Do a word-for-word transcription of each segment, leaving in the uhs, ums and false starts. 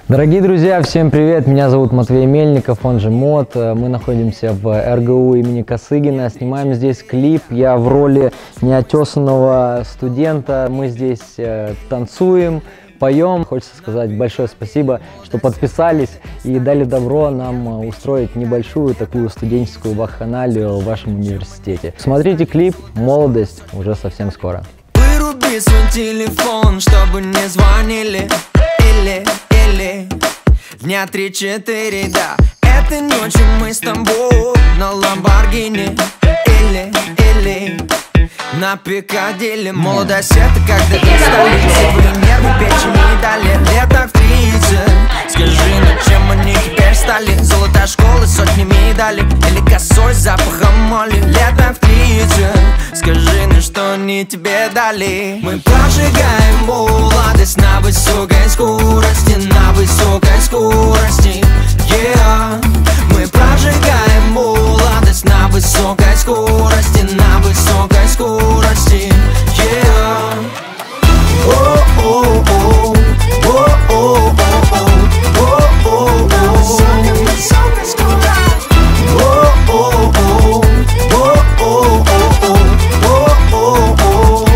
Дорогие друзья, всем привет! Меня зовут Матвей Мельников, он же Мот. Мы находимся в эр гэ у имени Косыгина. Снимаем здесь клип. Я в роли неотесанного студента. Мы здесь э, танцуем, поем. Хочется сказать большое спасибо, что подписались и дали добро нам устроить небольшую такую студенческую вакханалию в вашем университете. Смотрите клип «Молодость» уже совсем скоро. Выруби свой телефон, чтобы не звонили. Или, или дня три-четыре, да. Этой ночью мы с тобой на Ламборгини. Или, или на Пикадилли. Молодость это когда из столицы. Вы нервы, печень и далее. Лето в тридцать. Скажи, ну чем они теперь стали? Золотая школа, сотни медалей. Или косой с запахом моли. Лето в тридцать. Скажи, ну что они тебе дали? Мы прожигаем молодость на высокой скорости. На высокой скорости, yeah. Мы прожигаем молодость на высокой скорости. На высокой скорости, yeah. О-о-о, о-о-о, о-о-о. Высокая скорость. О-о-о, о-о-о.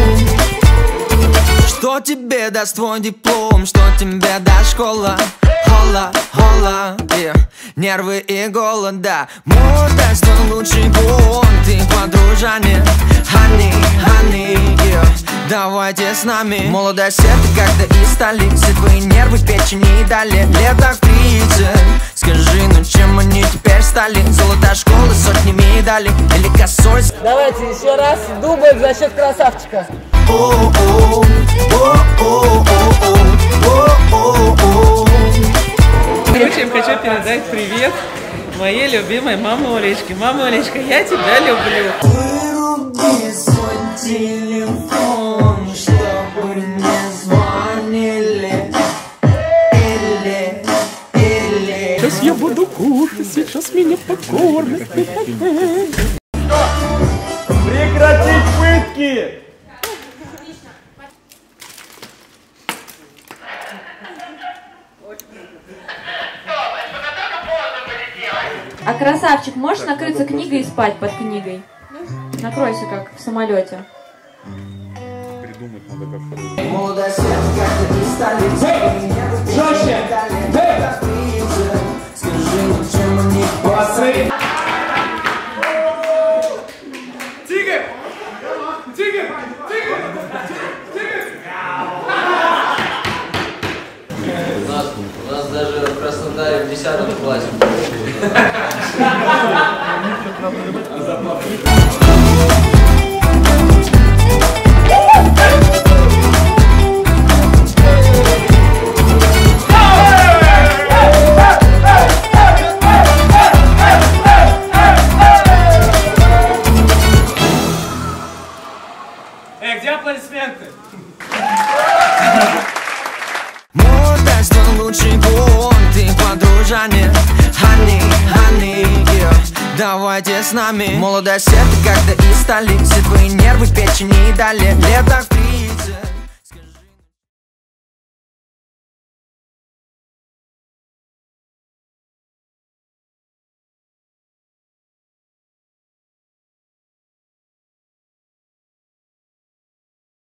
Что тебе даст твой диплом? Что тебе даст школа? Хола, хола, yeah. Нервы и голод, да. Молодость твой лучший бон. Ты подружане, honey, honey, yeah. Давайте с нами. Молодость это когда из столицы. Твои нервы, печень и далее. Лето в тридцать. Скажи, ну чем они теперь стали? Золотая школа, сотни медалей. Или косой. Давайте еще раз. Дубль за счет красавчика. Короче, я хочу передать привет моей любимой маме Олечке. Мама Олечка, я тебя люблю. Выруби свой телефон, чтобы не звонили. Или, или. Сейчас я буду кушать, сейчас меня покормят. Прекратить пытки! А красавчик, можешь накрыться книгой и спать под книгой? Накройся, как в самолете. Придумать надо как-то. Молодость как из столицы. Жестче! Скажи, ну чем они Молодцы! Тигр! Тигр! Тигр! Тигр! У нас, у нас даже в Краснодаре в десятом классе. Эй, где аплодисменты? Молодость твой лучший бон. Ты подружане, honey, honey, yeah. Давайте с нами. Молодость это когда из столицы. Твои нервы, печень и далее. Лето в